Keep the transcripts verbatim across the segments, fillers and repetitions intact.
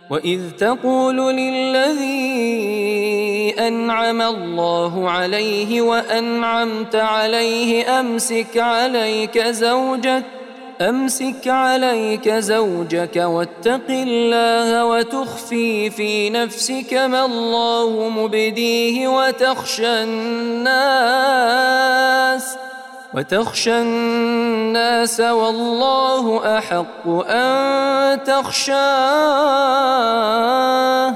وإذ تقول للذي أنعم الله عليه وأنعمت عليه أمسك عليك زوجك أمسك عليك زوجك واتق الله وتخفي في نفسك ما الله مبديه وتخشى الناس وتخشى الناس والله أحق أن تخشاه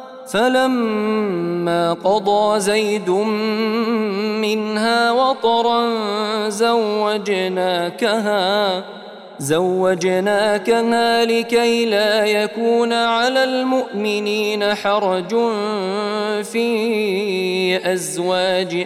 فلما قضى زيد منها وطرا زوجناكها زوجناكها لكي لا يكون على المؤمنين حرج في أزواج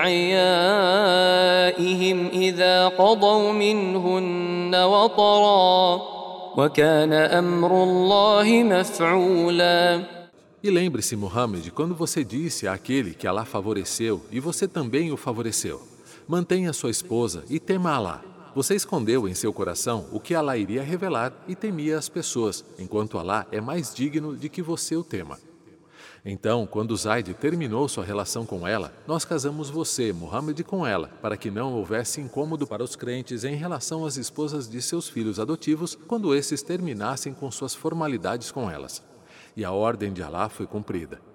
أدعيائهم إذا قضوا منهن وطرا وكان أمر الله مفعولا. E lembre-se, Muhammad, quando você disse àquele que Alá favoreceu e você também o favoreceu: mantenha sua esposa e tema Alá. Você escondeu em seu coração o que Alá iria revelar e temia as pessoas, enquanto Alá é mais digno de que você o tema. Então, quando Zaid terminou sua relação com ela, nós casamos você, Muhammad, com ela, para que não houvesse incômodo para os crentes em relação às esposas de seus filhos adotivos quando esses terminassem com suas formalidades com elas. E a ordem de Alá foi cumprida.